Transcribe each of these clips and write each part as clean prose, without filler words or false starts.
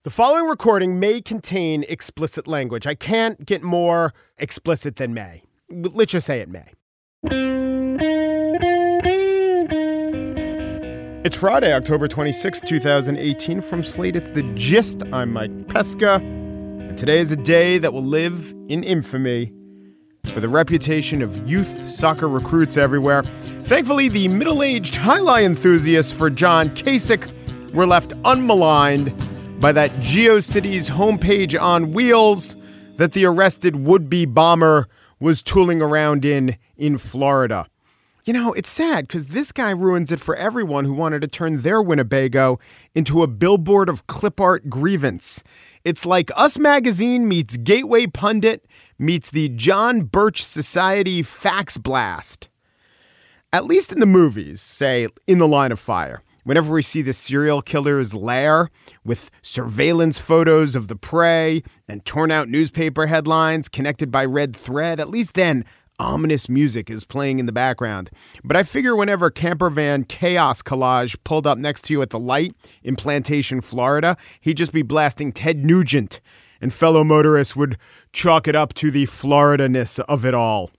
The following recording may contain explicit language. I can't get more explicit than may. Let's just say it may. It's Friday, October 26, 2018. From Slate, it's The Gist. I'm Mike Pesca. And today is a day that will live in infamy for the reputation of youth soccer recruits everywhere. Thankfully, the middle-aged highlight enthusiasts for John Kasich were left unmaligned by that GeoCities homepage on wheels that the arrested would-be bomber was tooling around in Florida. You know, it's sad because this guy ruins it for everyone who wanted to turn their Winnebago into a billboard of clip art grievance. It's like Us Magazine meets Gateway Pundit meets the John Birch Society fax blast. At least in the movies, say, In the Line of Fire. Whenever we see the serial killer's lair with surveillance photos of the prey and torn out newspaper headlines connected by red thread, at least then ominous music is playing in the background. But I figure whenever camper van chaos collage pulled up next to you at the light in Plantation, Florida, he'd just be blasting Ted Nugent, and fellow motorists would chalk it up to the Florida-ness of it all.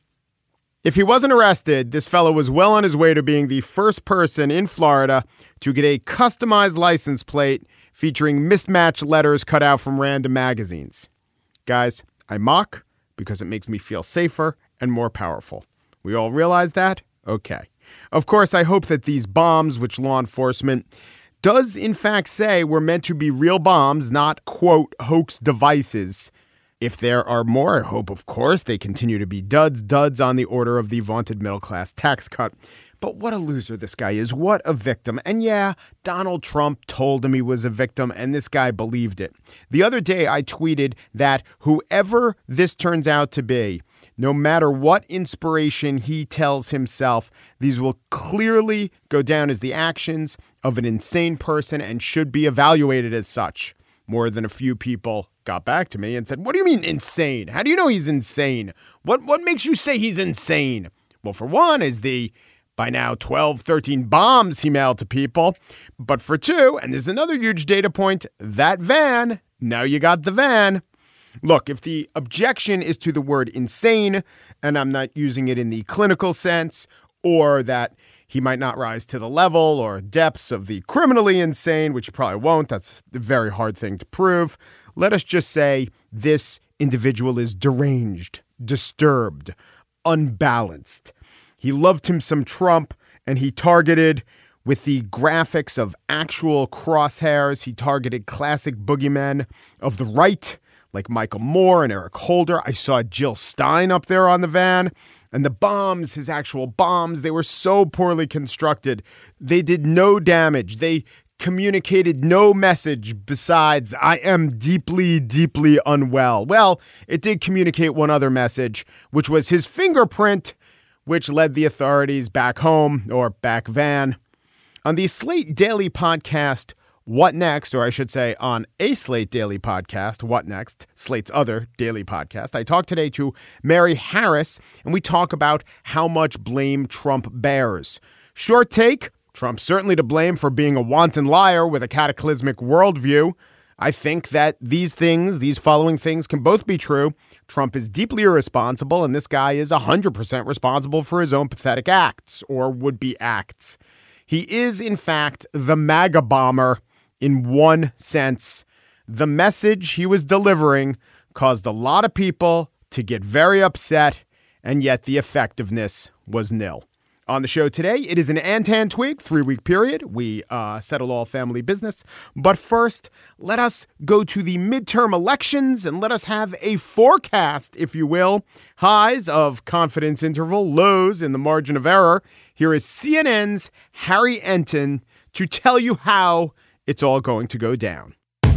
If he wasn't arrested, this fellow was well on his way to being the first person in Florida to get a customized license plate featuring mismatched letters cut out from random magazines. Guys, I mock because it makes me feel safer and more powerful. We all realize that? Okay. Of course, I hope that these bombs, which law enforcement does in fact say were meant to be real bombs, not, quote, hoax devices. If there are more, I hope, of course, they continue to be duds on the order of the vaunted middle-class tax cut. But what a loser this guy is. What a victim. And yeah, Donald Trump told him he was a victim, and this guy believed it. The other day, I tweeted that whoever this turns out to be, no matter what inspiration he tells himself, these will clearly go down as the actions of an insane person and should be evaluated as such. More than a few people got back to me and said, "What do you mean insane? How do you know he's insane? What makes you say he's insane?" Well, for one is the, by now, 12, 13 bombs he mailed to people. But for two, and there's another huge data point, that van, now you got the van. Look, if the objection is to the word insane, and I'm not using it in the clinical sense, or that he might not rise to the level or depths of the criminally insane, which he probably won't. That's a very hard thing to prove. Let us just say this individual is deranged, disturbed, unbalanced. He loved him some Trump, and he targeted, with the graphics of actual crosshairs, he targeted classic boogeymen of the right, like Michael Moore and Eric Holder. I saw Jill Stein up there on the van. And the bombs, his actual bombs, they were so poorly constructed. They did no damage. They communicated no message besides, "I am deeply, deeply unwell." Well, it did communicate one other message, which was his fingerprint, which led the authorities back home, or back van. On the Slate Daily podcast, What Next, or I should say on a Slate Daily podcast, What Next, Slate's other daily podcast, I talked today to Mary Harris, and we talk about how much blame Trump bears. Short take, Trump's certainly to blame for being a wanton liar with a cataclysmic worldview. I think that these following things can both be true. Trump is deeply irresponsible, and this guy is 100% responsible for his own pathetic acts, or would-be acts. He is, in fact, the MAGA bomber. In one sense, the message he was delivering caused a lot of people to get very upset, and yet the effectiveness was nil. On the show today, it is an Antan Twig 3-week period. We settle all family business. But first, let us go to the midterm elections and let us have a forecast, if you will. Highs of confidence interval, lows in the margin of error. Here is CNN's Harry Enton to tell you how it's all going to go down.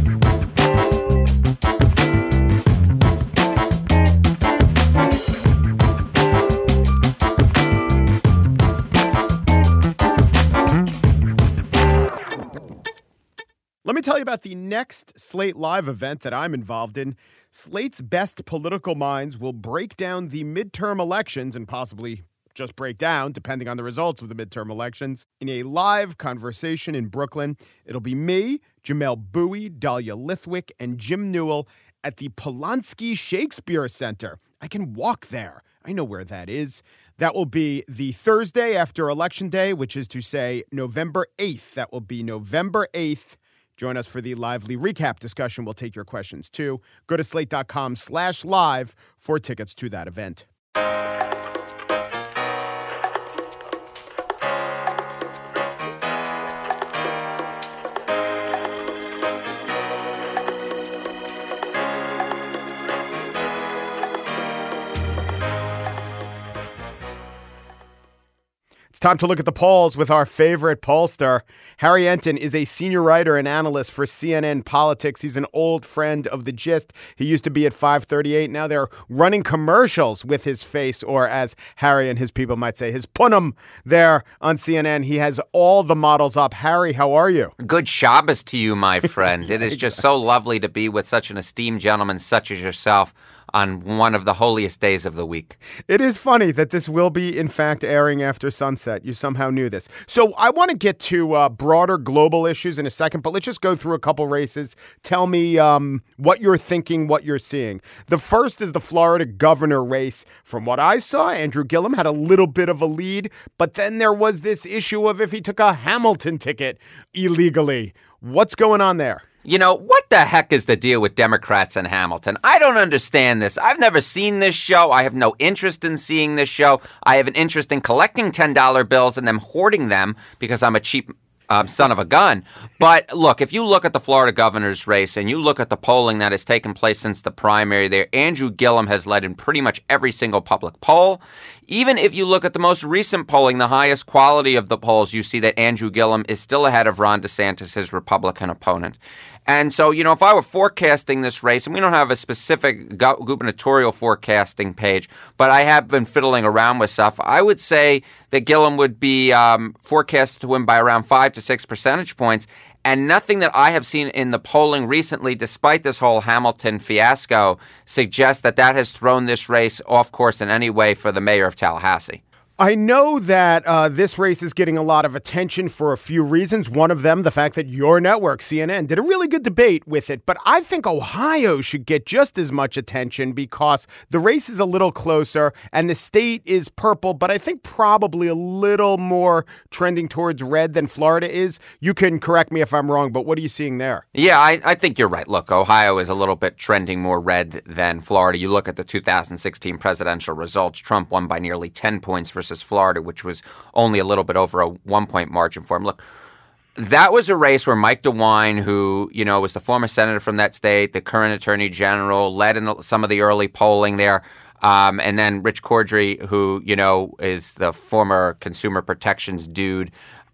Let me tell you about the next Slate Live event that I'm involved in. Slate's best political minds will break down the midterm elections and possibly just break down, depending on the results of the midterm elections, in a live conversation in Brooklyn. It'll be me, Jamelle Bouie, Dahlia Lithwick, and Jim Newell at the Polanski Shakespeare Center. I can walk there. I know where that is. That will be the Thursday after Election Day, which is to say November 8th. That will be November 8th. Join us for the lively recap discussion. We'll take your questions, too. Go to slate.com/live for tickets to that event. Time to look at the polls with our favorite pollster. Harry Enten is a senior writer and analyst for CNN Politics. He's an old friend of The Gist. He used to be at 538. Now they're running commercials with his face, or as Harry and his people might say, his punum there on CNN. He has all the models up. Harry, how are you? Good Shabbos to you, my friend. It is just so lovely to be with such an esteemed gentleman such as yourself on one of the holiest days of the week. It is funny that this will be, in fact, airing after sunset. You somehow knew this. So I want to get to broader global issues in a second, but let's just go through a couple races. Tell me what you're thinking, what you're seeing. The first is the Florida governor race. From what I saw, Andrew Gillum had a little bit of a lead, but then there was this issue of if he took a Hamilton ticket illegally. What's going on there? You know, what the heck is the deal with Democrats and Hamilton? I don't understand this. I've never seen this show. I have no interest in seeing this show. I have an interest in collecting $10 bills and then hoarding them because I'm a cheap son of a gun. But look, if you look at the Florida governor's race and you look at the polling that has taken place since the primary there, Andrew Gillum has led in pretty much every single public poll. Even if you look at the most recent polling, the highest quality of the polls, you see that Andrew Gillum is still ahead of Ron DeSantis, his Republican opponent. And so, you know, if I were forecasting this race, and we don't have a specific gubernatorial forecasting page, but I have been fiddling around with stuff, I would say that Gillum would be forecast to win by around 5 to 6 percentage points. And nothing that I have seen in the polling recently, despite this whole Hamilton fiasco, suggests that that has thrown this race off course in any way for the mayor of Tallahassee. I know that this race is getting a lot of attention for a few reasons. One of them, the fact that your network, CNN, did a really good debate with it. But I think Ohio should get just as much attention because the race is a little closer and the state is purple, but I think probably a little more trending towards red than Florida is. You can correct me if I'm wrong, but what are you seeing there? Yeah, I think you're right. Look, Ohio is a little bit trending more red than Florida. You look at the 2016 presidential results, Trump won by nearly 10 points versus Florida, which was only a little bit over a 1-point margin for him. Look, that was a race where Mike DeWine, who, you know, was the former senator from that state, the current attorney general, led in some of the early polling there. And then Rich Cordry, who, you know, is the former consumer protections dude.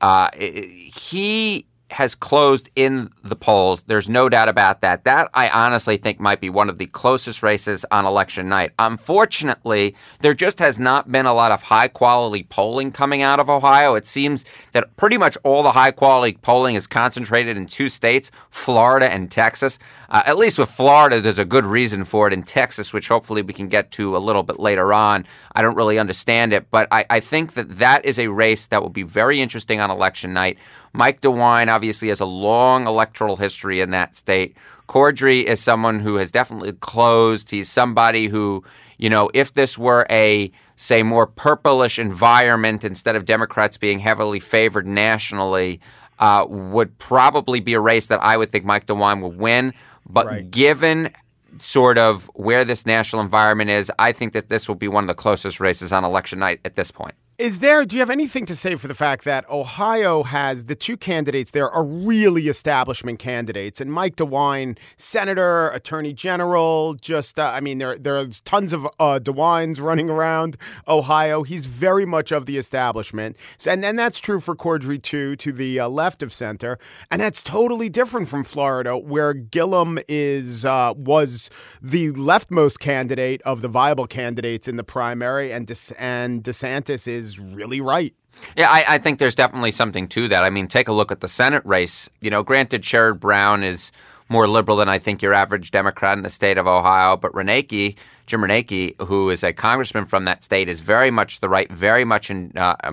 He has closed in the polls. There's no doubt about that. That, I honestly think, might be one of the closest races on election night. Unfortunately, there just has not been a lot of high-quality polling coming out of Ohio. It seems that pretty much all the high-quality polling is concentrated in 2 states, Florida and Texas. At least with Florida, there's a good reason for it. In Texas, which hopefully we can get to a little bit later on, I don't really understand it. But I think that is a race that will be very interesting on election night. Mike DeWine obviously has a long electoral history in that state. Cordry is someone who has definitely closed. He's somebody who, you know, if this were a, say, more purplish environment instead of Democrats being heavily favored nationally, would probably be a race that I would think Mike DeWine would win. But right, given sort of where this national environment is, I think that this will be one of the closest races on election night at this point. Do you have anything to say for the fact that Ohio has the 2 candidates there are really establishment candidates, and Mike DeWine, senator, attorney general, there's tons of DeWines running around Ohio. He's very much of the establishment. So, and that's true for Cordry, too, to the left of center. And that's totally different from Florida, where Gillum was the leftmost candidate of the viable candidates in the primary, and DeSantis is really right. Yeah, I think there's definitely something to that. I mean, take a look at the Senate race. You know, granted, Sherrod Brown is more liberal than I think your average Democrat in the state of Ohio. But Jim Reneke, who is a congressman from that state, is very much the right, very much a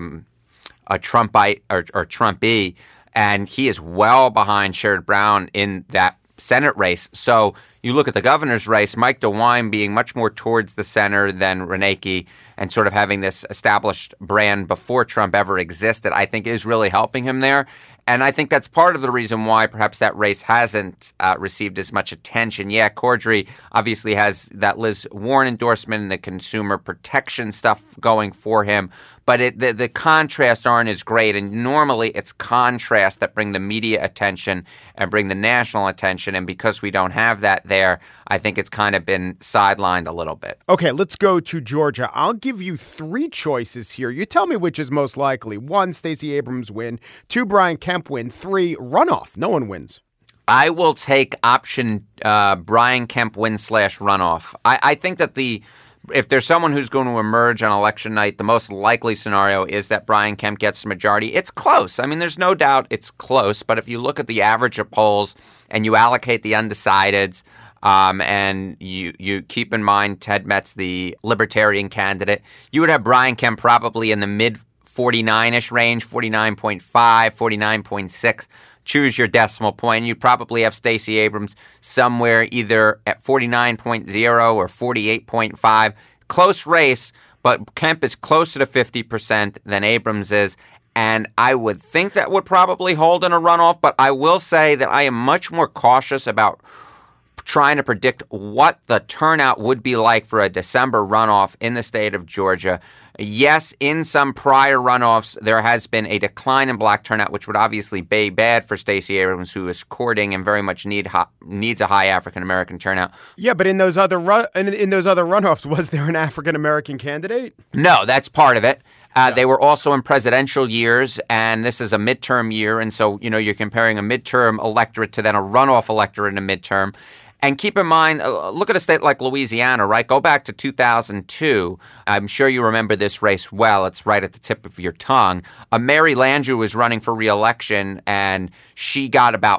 Trumpite or Trumpy, and he is well behind Sherrod Brown in that Senate race. So you look at the governor's race, Mike DeWine being much more towards the center than Reneke and sort of having this established brand before Trump ever existed, I think is really helping him there. And I think that's part of the reason why perhaps that race hasn't received as much attention. Yeah, Cordry obviously has that Liz Warren endorsement and the consumer protection stuff going for him. But the contrasts aren't as great. And normally it's contrasts that bring the media attention and bring the national attention. And because we don't have that there, I think it's kind of been sidelined a little bit. Okay, let's go to Georgia. I'll give you three choices here. You tell me which is most likely. 1, Stacey Abrams win. 2, Brian Kemp win. 3, runoff. No one wins. I will take option Brian Kemp win / runoff. I think that if there's someone who's going to emerge on election night, the most likely scenario is that Brian Kemp gets the majority. It's close. I mean, there's no doubt it's close. But if you look at the average of polls and you allocate the undecideds, and you keep in mind Ted Metz, the libertarian candidate, you would have Brian Kemp probably in the mid 49-ish range, 49.5, 49.6. Choose your decimal point. You'd probably have Stacey Abrams somewhere either at 49.0 or 48.5. Close race, but Kemp is closer to 50% than Abrams is. And I would think that would probably hold in a runoff. But I will say that I am much more cautious about trying to predict what the turnout would be like for a December runoff in the state of Georgia. Yes, in some prior runoffs, there has been a decline in black turnout, which would obviously be bad for Stacey Abrams, who is courting and very much needs a high African-American turnout. Yeah, but in those other runoffs, was there an African-American candidate? No, that's part of it. They were also in presidential years, and this is a midterm year. And so, you're comparing a midterm electorate to then a runoff electorate in a midterm. And keep in mind, look at a state like Louisiana, right? Go back to 2002. I'm sure you remember this race well. It's right at the tip of your tongue. Mary Landrieu was running for re-election, and she got about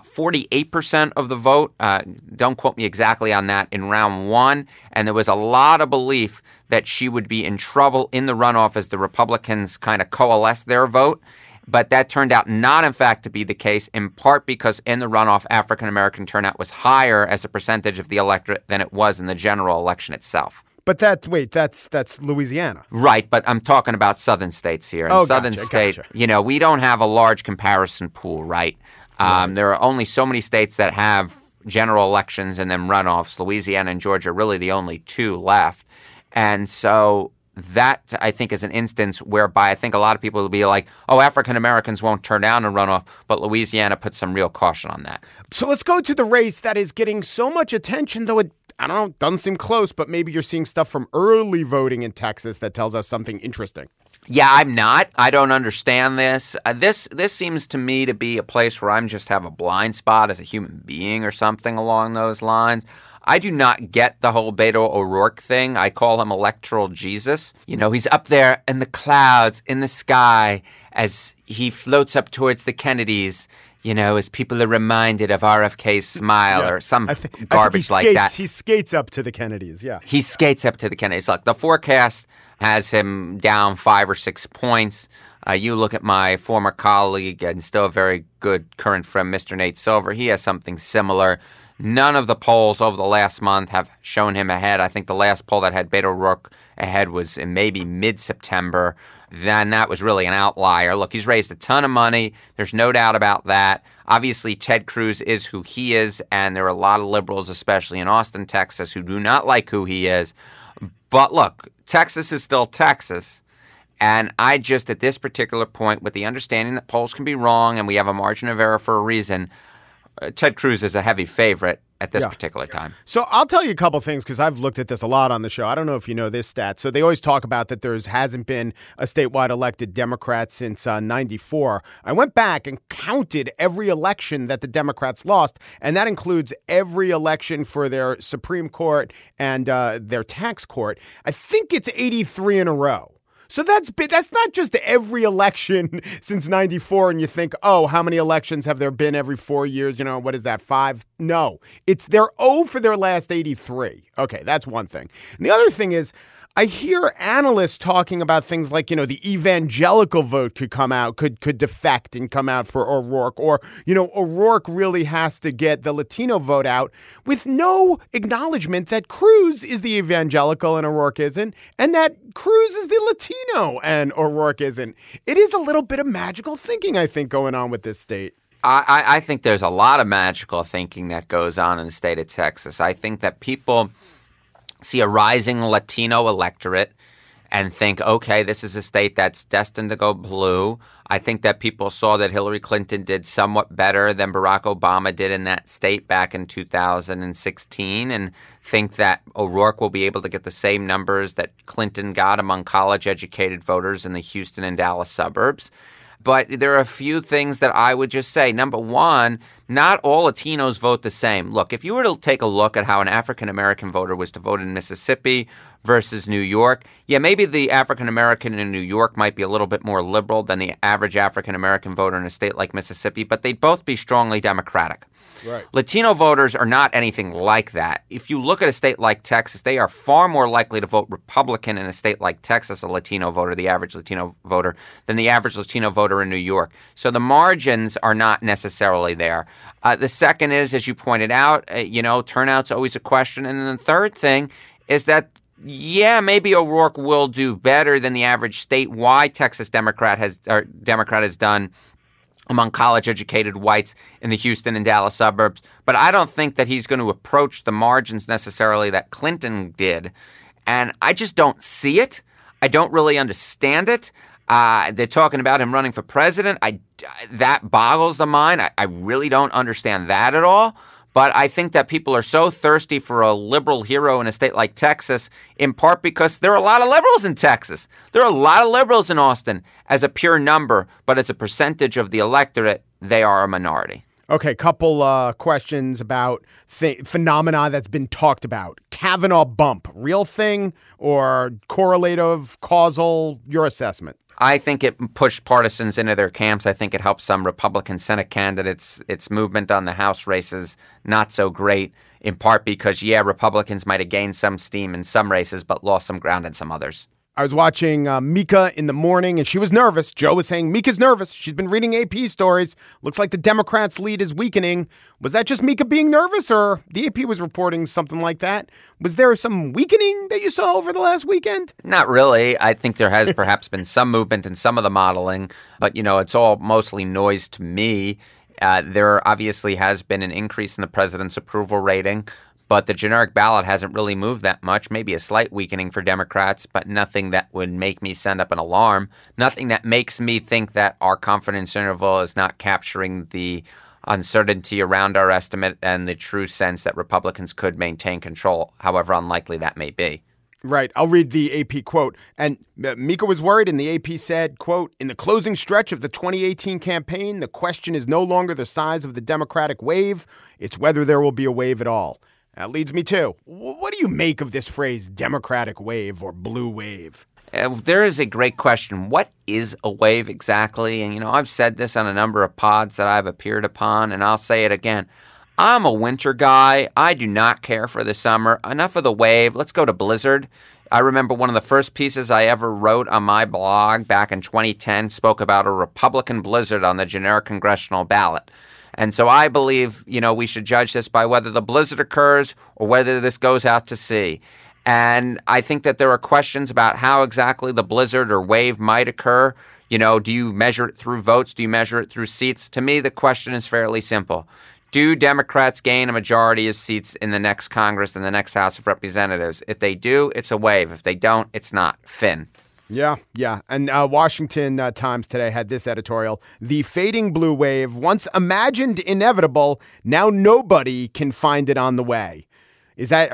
48% of the vote. Don't quote me exactly on that, in round 1. And there was a lot of belief that she would be in trouble in the runoff as the Republicans kind of coalesced their vote. But that turned out not, in fact, to be the case, in part because in the runoff, African-American turnout was higher as a percentage of the electorate than it was in the general election itself. But that's Louisiana. Right, but I'm talking about southern states here. In southern states, we don't have a large comparison pool, right? There are only so many states that have general elections and then runoffs. Louisiana and Georgia are really the only two left. And so that, I think, is an instance whereby I think a lot of people will be like, oh, African-Americans won't turn down a runoff, but Louisiana puts some real caution on that. So let's go to the race that is getting so much attention, though it, doesn't seem close, but maybe you're seeing stuff from early voting in Texas that tells us something interesting. Yeah, I'm not. I don't understand this. This seems to me to be a place where I'm just have a blind spot as a human being or something along those lines. I do not get the whole Beto O'Rourke thing. I call him electoral Jesus. He's up there in the clouds, in the sky, as he floats up towards the Kennedys, as people are reminded of RFK's smile or some garbage like that. He skates up to the Kennedys, yeah. He skates up to the Kennedys. Look, the forecast has him down 5 or 6 points. You look at my former colleague and still a very good current friend, Mr. Nate Silver. He has something similar. None of the polls over the last month have shown him ahead. I think the last poll that had Beto O'Rourke ahead was in maybe mid-September. Then that was really an outlier. Look, he's raised a ton of money. There's no doubt about that. Obviously, Ted Cruz is who he is, and there are a lot of liberals, especially in Austin, Texas, who do not like who he is. But look, Texas is still Texas. And I just, at this particular point, with the understanding that polls can be wrong and we have a margin of error for a reason, Ted Cruz is a heavy favorite at this particular time. So I'll tell you a couple things because I've looked at this a lot on the show. I don't know if you know this stat. So they always talk about that there hasn't been a statewide elected Democrat since 94. I went back and counted every election that the Democrats lost, and that includes every election for their Supreme Court and their tax court. I think it's 83 in a row. So that's not just every election since 94 and you think, oh, how many elections have there been every 4 years? What is that, 5? No, they're 0 for their last 83. Okay, that's one thing. And the other thing is, I hear analysts talking about things like, the evangelical vote could come out, could defect and come out for O'Rourke, or, O'Rourke really has to get the Latino vote out, with no acknowledgement that Cruz is the evangelical and O'Rourke isn't, and that Cruz is the Latino and O'Rourke isn't. It is a little bit of magical thinking, I think, going on with this state. I think there's a lot of magical thinking that goes on in the state of Texas. I think that people see a rising Latino electorate and think, okay, this is a state that's destined to go blue. I think that people saw that Hillary Clinton did somewhat better than Barack Obama did in that state back in 2016 and think that O'Rourke will be able to get the same numbers that Clinton got among college-educated voters in the Houston and Dallas suburbs. But there are a few things that I would just say. Number one, not all Latinos vote the same. Look, if you were to take a look at how an African-American voter was to vote in Mississippi versus New York, yeah, maybe the African-American in New York might be a little bit more liberal than the average African-American voter in a state like Mississippi, but they'd both be strongly Democratic. Right. Latino voters are not anything like that. If you look at a state like Texas, they are far more likely to vote Republican in a state like Texas, a Latino voter, the average Latino voter, than the average Latino voter in New York. So the margins are not necessarily there. The second is, as you pointed out, turnout's always a question. And then the third thing is that, yeah, maybe O'Rourke will do better than the average statewide Texas Democrat has done among college-educated whites in the Houston and Dallas suburbs. But I don't think that he's going to approach the margins necessarily that Clinton did. And I just don't see it. I don't really understand it. They're talking about him running for president. That boggles the mind. I really don't understand that at all. But I think that people are so thirsty for a liberal hero in a state like Texas, in part because there are a lot of liberals in Texas. There are a lot of liberals in Austin as a pure number, but as a percentage of the electorate, they are a minority. Okay, couple questions about phenomena that's been talked about. Kavanaugh bump, real thing or correlative, causal, your assessment? I think it pushed partisans into their camps. I think it helped some Republican Senate candidates. Its movement on the House races, not so great, in part because, Republicans might have gained some steam in some races, but lost some ground in some others. I was watching Mika in the morning, and she was nervous. Joe was saying, Mika's nervous. She's been reading AP stories. Looks like the Democrats' lead is weakening. Was that just Mika being nervous, or the AP was reporting something like that? Was there some weakening that you saw over the last weekend? Not really. I think there has perhaps been some movement in some of the modeling, but, it's all mostly noise to me. There obviously has been an increase in the president's approval rating. But the generic ballot hasn't really moved that much, maybe a slight weakening for Democrats, but nothing that would make me send up an alarm, nothing that makes me think that our confidence interval is not capturing the uncertainty around our estimate and the true sense that Republicans could maintain control, however unlikely that may be. Right. I'll read the AP quote. And Mika was worried, and the AP said, quote, in the closing stretch of the 2018 campaign, the question is no longer the size of the Democratic wave, it's whether there will be a wave at all. That leads me to, what do you make of this phrase, Democratic wave or blue wave? There is a great question. What is a wave exactly? And, I've said this on a number of pods that I've appeared upon, and I'll say it again. I'm a winter guy. I do not care for the summer. Enough of the wave. Let's go to blizzard. I remember one of the first pieces I ever wrote on my blog back in 2010 spoke about a Republican blizzard on the generic congressional ballot. And so I believe, we should judge this by whether the blizzard occurs or whether this goes out to sea. And I think that there are questions about how exactly the blizzard or wave might occur. Do you measure it through votes? Do you measure it through seats? To me, the question is fairly simple. Do Democrats gain a majority of seats in the next Congress and the next House of Representatives? If they do, it's a wave. If they don't, it's not. Finn. Yeah. And Washington Times today had this editorial. The fading blue wave, once imagined inevitable, now nobody can find it on the way. Is any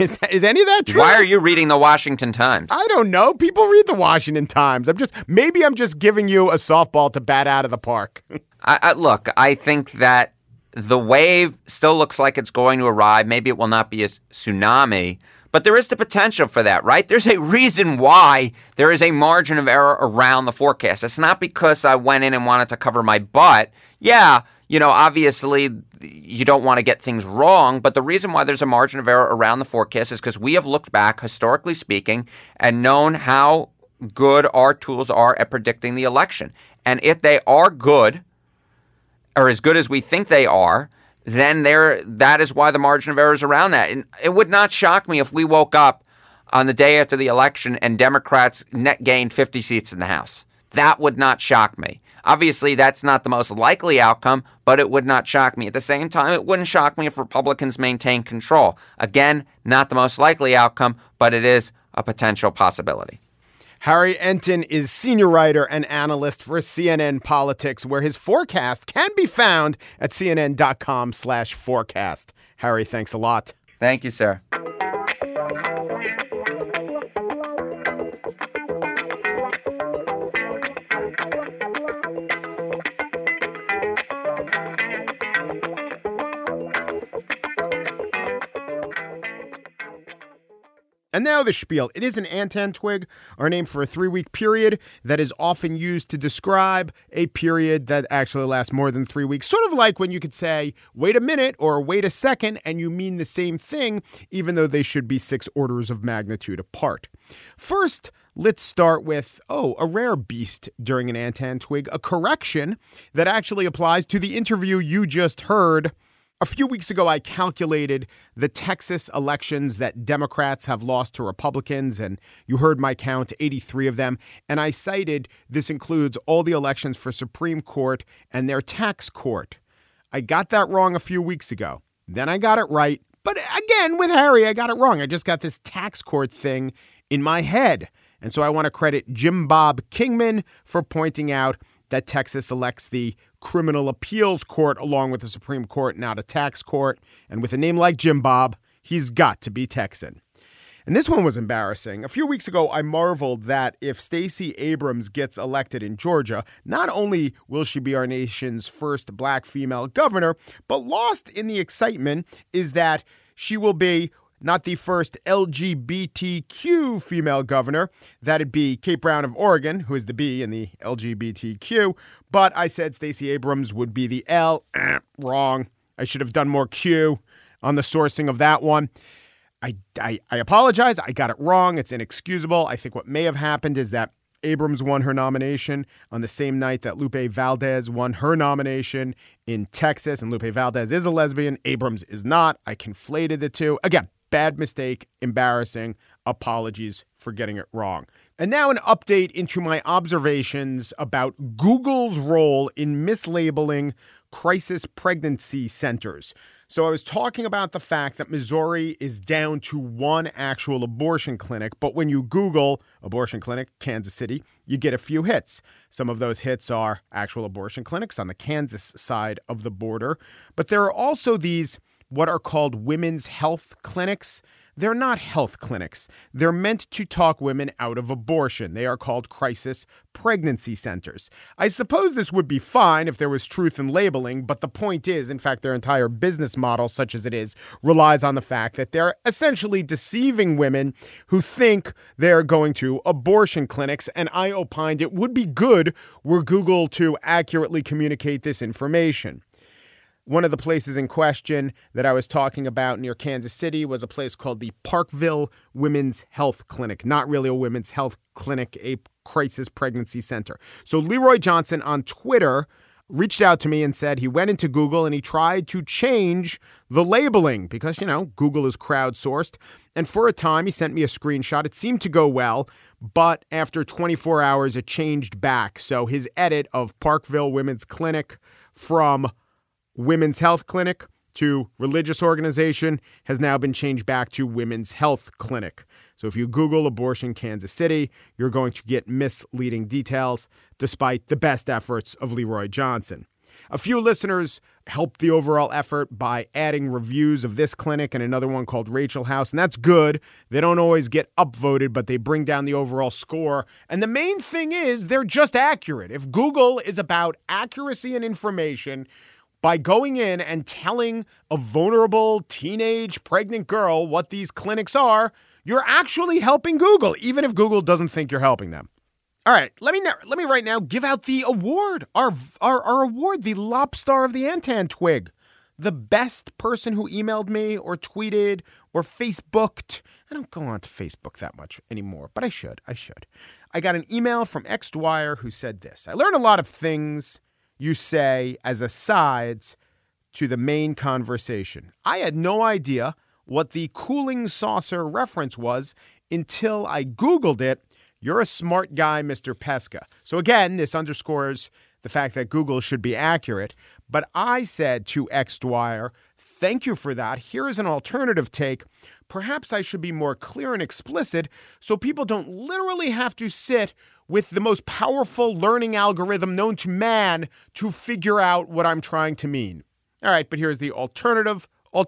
of that true? Why are you reading the Washington Times? I don't know. People read the Washington Times. Maybe I'm just giving you a softball to bat out of the park. Look, I think that the wave still looks like it's going to arrive. Maybe it will not be a tsunami, But there is the potential for that, right? There's a reason why there is a margin of error around the forecast. It's not because I went in and wanted to cover my butt. Yeah, obviously you don't want to get things wrong, but the reason why there's a margin of error around the forecast is because we have looked back, historically speaking, and known how good our tools are at predicting the election. And if they are good, or as good as we think they are, then that is why the margin of error is around that. And it would not shock me if we woke up on the day after the election and Democrats net gained 50 seats in the House. That would not shock me. Obviously, that's not the most likely outcome, but it would not shock me. At the same time, it wouldn't shock me if Republicans maintain control. Again, not the most likely outcome, but it is a potential possibility. Harry Enten is senior writer and analyst for CNN Politics, where his forecast can be found at cnn.com/forecast. Harry, thanks a lot. Thank you, sir. And now the spiel. It is an Antan twig, our name for a 3-week period that is often used to describe a period that actually lasts more than 3 weeks. Sort of like when you could say, wait a minute or wait a second, and you mean the same thing, even though they should be 6 orders of magnitude apart. First, let's start with, a rare beast during an Antan twig, a correction that actually applies to the interview you just heard. A few weeks ago, I calculated the Texas elections that Democrats have lost to Republicans, and you heard my count, 83 of them. And I cited this includes all the elections for Supreme Court and their tax court. I got that wrong a few weeks ago. Then I got it right. But again, with Harry, I got it wrong. I just got this tax court thing in my head. And so I want to credit Jim Bob Kingman for pointing out that Texas elects the Criminal Appeals Court along with the Supreme Court, not a tax court. And with a name like Jim Bob, he's got to be Texan. And this one was embarrassing. A few weeks ago, I marveled that if Stacey Abrams gets elected in Georgia, not only will she be our nation's first black female governor, but lost in the excitement is that she will be not the first LGBTQ female governor. That'd be Kate Brown of Oregon, who is the B in the LGBTQ. But I said Stacey Abrams would be the L. Wrong. I should have done more Q on the sourcing of that one. I apologize. I got it wrong. It's inexcusable. I think what may have happened is that Abrams won her nomination on the same night that Lupe Valdez won her nomination in Texas. And Lupe Valdez is a lesbian. Abrams is not. I conflated the two. Again, bad mistake, embarrassing, apologies for getting it wrong. And now an update into my observations about Google's role in mislabeling crisis pregnancy centers. So I was talking about the fact that Missouri is down to one actual abortion clinic, but when you Google abortion clinic, Kansas City, you get a few hits. Some of those hits are actual abortion clinics on the Kansas side of the border, but there are also these what are called women's health clinics. They're not health clinics. They're meant to talk women out of abortion. They are called crisis pregnancy centers. I suppose this would be fine if there was truth in labeling, but the point is, in fact, their entire business model, such as it is, relies on the fact that they're essentially deceiving women who think they're going to abortion clinics, and I opined it would be good were Google to accurately communicate this information. One of the places in question that I was talking about near Kansas City was a place called the Parkville Women's Health Clinic. Not really a women's health clinic, a crisis pregnancy center. So Leroy Johnson on Twitter reached out to me and said he went into Google and he tried to change the labeling because, Google is crowdsourced. And for a time, he sent me a screenshot. It seemed to go well, but after 24 hours, it changed back. So his edit of Parkville Women's Clinic from Women's Health Clinic to religious organization has now been changed back to Women's Health Clinic. So if you Google abortion Kansas City, you're going to get misleading details despite the best efforts of Leroy Johnson. A few listeners helped the overall effort by adding reviews of this clinic and another one called Rachel House, and that's good. They don't always get upvoted, but they bring down the overall score. And the main thing is they're just accurate. If Google is about accuracy and information, by going in and telling a vulnerable teenage pregnant girl what these clinics are, you're actually helping Google, even if Google doesn't think you're helping them. All right, let me right now give out the award, our award, the Lobstar of the Antan Twig. The best person who emailed me or tweeted or Facebooked. I don't go on to Facebook that much anymore, but I should. I got an email from X Dwyer who said this. I learned a lot of things you say as asides to the main conversation. I had no idea what the cooling saucer reference was until I Googled it. You're a smart guy, Mr. Pesca. So again, this underscores the fact that Google should be accurate. But I said to X Dwyer, thank you for that. Here is an alternative take. Perhaps I should be more clear and explicit so people don't literally have to sit with the most powerful learning algorithm known to man to figure out what I'm trying to mean. All right, but here's the alternative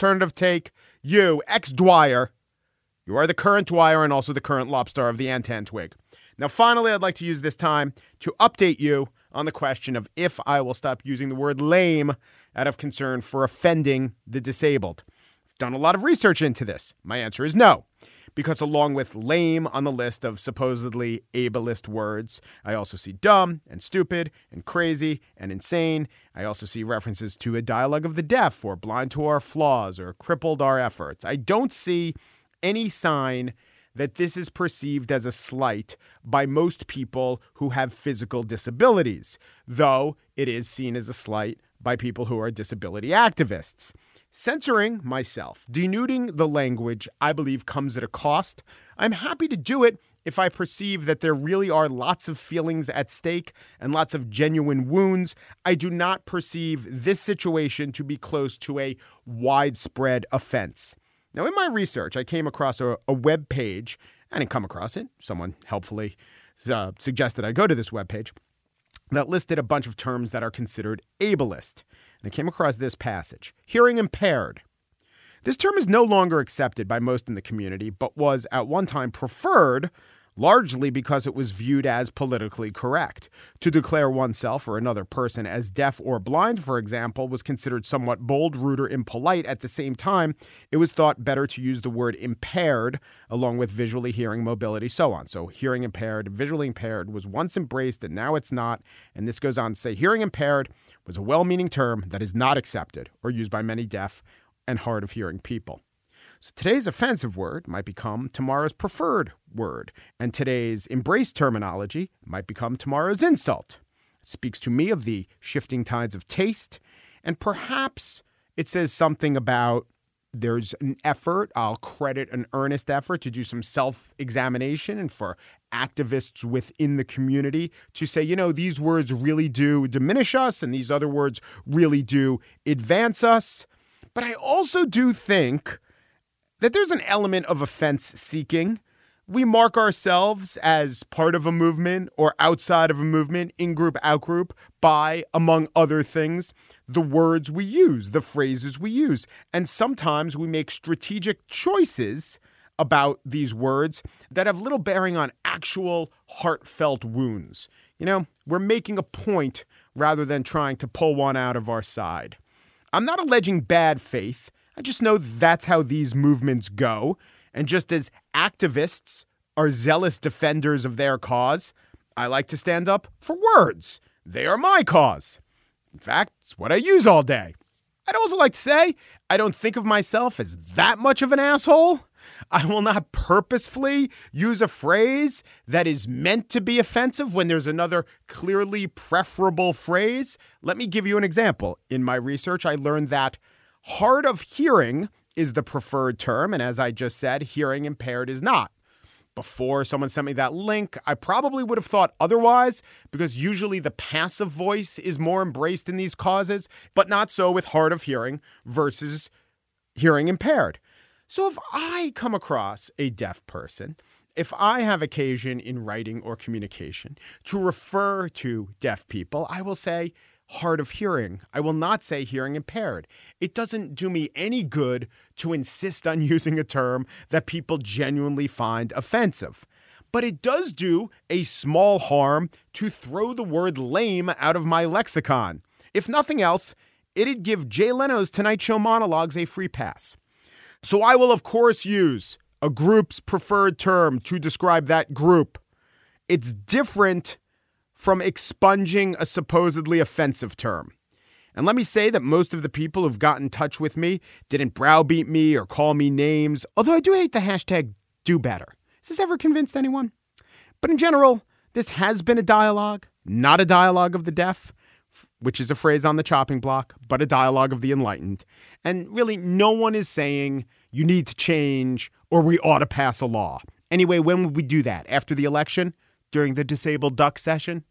take. You, X Dwyer, you are the current Dwyer and also the current Lobstar of the Antan Twig. Now, finally, I'd like to use this time to update you on the question of if I will stop using the word lame out of concern for offending the disabled. I've done a lot of research into this. My answer is no, because along with lame on the list of supposedly ableist words, I also see dumb and stupid and crazy and insane. I also see references to a dialogue of the deaf or blind to our flaws or crippled our efforts. I don't see any sign that this is perceived as a slight by most people who have physical disabilities, though it is seen as a slight by people who are disability activists. Censoring myself, denuding the language, I believe comes at a cost. I'm happy to do it if I perceive that there really are lots of feelings at stake and lots of genuine wounds. I do not perceive this situation to be close to a widespread offense. Now, in my research, I came across a web page. I didn't come across it. Someone helpfully suggested I go to this web page that listed a bunch of terms that are considered ableist. And I came across this passage, hearing impaired. This term is no longer accepted by most in the community, but was at one time preferred largely because it was viewed as politically correct. To declare oneself or another person as deaf or blind, for example, was considered somewhat bold, rude, or impolite. At the same time, it was thought better to use the word impaired along with visually hearing, mobility, so on. So hearing impaired, visually impaired was once embraced and now it's not. And this goes on to say hearing impaired was a well-meaning term that is not accepted or used by many deaf and hard of hearing people. So today's offensive word might become tomorrow's preferred word, and today's embraced terminology might become tomorrow's insult. It speaks to me of the shifting tides of taste, and perhaps it says something about there's an effort, I'll credit an earnest effort to do some self-examination and for activists within the community to say, these words really do diminish us and these other words really do advance us. But I also do think that there's an element of offense seeking. We mark ourselves as part of a movement or outside of a movement, in-group, out-group, by, among other things, the words we use, the phrases we use. And sometimes we make strategic choices about these words that have little bearing on actual heartfelt wounds. We're making a point rather than trying to pull one out of our side. I'm not alleging bad faith. I just know that's how these movements go. And just as activists are zealous defenders of their cause, I like to stand up for words. They are my cause. In fact, it's what I use all day. I'd also like to say I don't think of myself as that much of an asshole. I will not purposefully use a phrase that is meant to be offensive when there's another clearly preferable phrase. Let me give you an example. In my research, I learned that hard of hearing is the preferred term, and as I just said, hearing impaired is not. Before someone sent me that link, I probably would have thought otherwise, because usually the passive voice is more embraced in these causes, but not so with hard of hearing versus hearing impaired. So if I come across a deaf person, if I have occasion in writing or communication to refer to deaf people, I will say hard of hearing. I will not say hearing impaired. It doesn't do me any good to insist on using a term that people genuinely find offensive. But it does do a small harm to throw the word lame out of my lexicon. If nothing else, it'd give Jay Leno's Tonight Show monologues a free pass. So I will, of course, use a group's preferred term to describe that group. It's different from expunging a supposedly offensive term. And let me say that most of the people who've gotten in touch with me didn't browbeat me or call me names, although I do hate the hashtag do better. Has this ever convinced anyone? But in general, this has been a dialogue, not a dialogue of the deaf, which is a phrase on the chopping block, but a dialogue of the enlightened. And really, no one is saying you need to change or we ought to pass a law. Anyway, when would we do that? After the election? During the disabled duck session?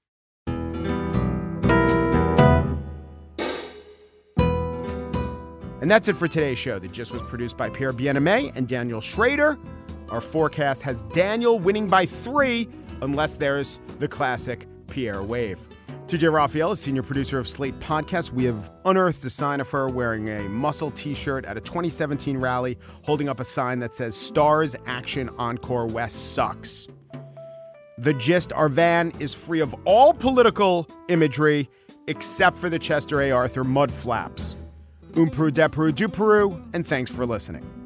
And that's it for today's show. The Gist was produced by Pierre Bien-Aimé and Daniel Schrader. Our forecast has Daniel winning by 3, unless there's the classic Pierre wave. TJ Raphael is senior producer of Slate Podcast. We have unearthed a sign of her wearing a muscle T-shirt at a 2017 rally, holding up a sign that says Stars Action Encore West sucks. The Gist, our van, is free of all political imagery except for the Chester A. Arthur mud flaps. Peru, de Peru, du Peru, and thanks for listening.